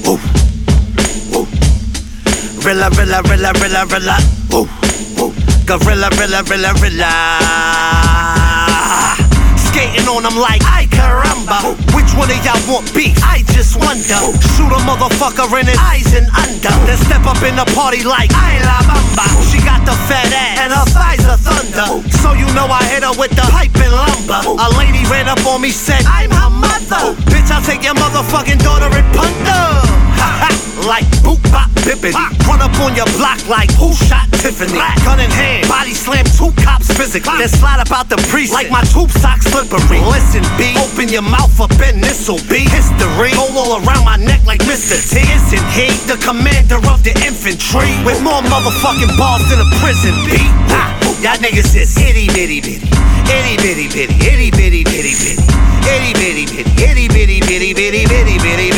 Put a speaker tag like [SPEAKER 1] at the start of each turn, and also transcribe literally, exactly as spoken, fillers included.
[SPEAKER 1] Ooh, ooh. Rilla, rilla, rilla, rilla, rilla. Ooh, ooh. Gorilla, rilla, rilla, rilla. Skating on them like ay caramba. Which one of y'all want beef? I just wonder. Shoot a motherfucker in his eyes and under. Then step up in the party like ay la bamba. She got the fat ass and her thighs are thunder. So you know I hit her with the pipe and lumber. A lady ran up on me, said I'm her mother. Bitch, I'll take your motherfucking daughter and punt her. Like boop bop bippity. Run up on your block like who shot Tiffany? Gun in hand, body slam two cops physically. Then slide up out the precinct like my tube socks slippery. Listen, B, open your mouth up and this'll be history. Go all around my neck like Mister T. Isn't he the commander of the infantry? With more motherfucking balls than a prison beat. Ah, y'all niggas is itty bitty bitty, itty bitty bitty, itty bitty bitty bitty, itty bitty bitty, itty bitty bitty bitty bitty bitty.